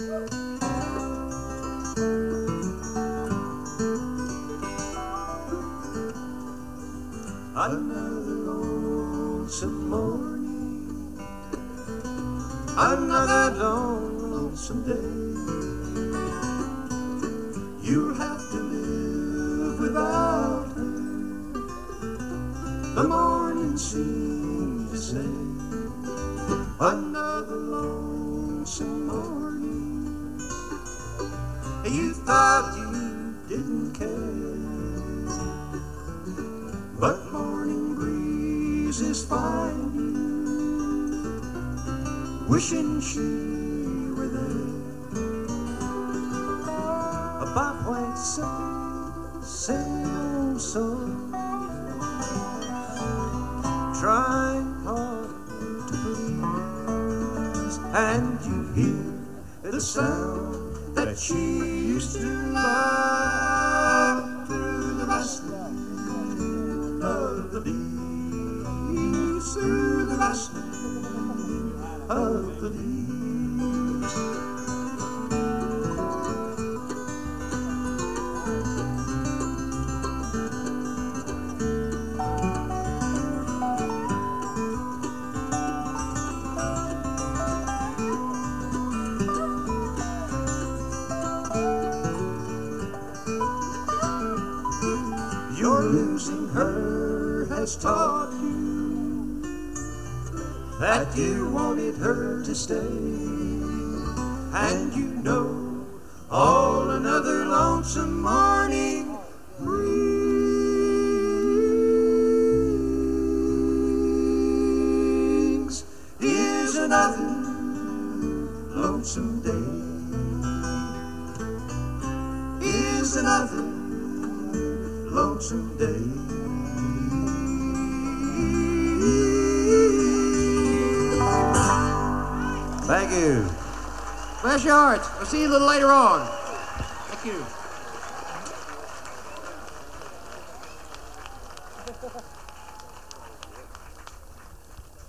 Another lonesome morning, another lonesome day. You'll have to live without her, the morning seemed to say. Another lonesome morning, you thought you didn't care, but morning breezes find you, wishing she were there. About white sails, same old song, trying hard to please, and you hear the sound that she used to love through the rustling of the leaves, through the rustling of the leaves. Your losing her has taught you that you wanted her to stay, and you know all another lonesome morning brings is another lonesome day, is another lonesome day. Thank you. Bless your hearts. We'll see you a little later on. Thank you.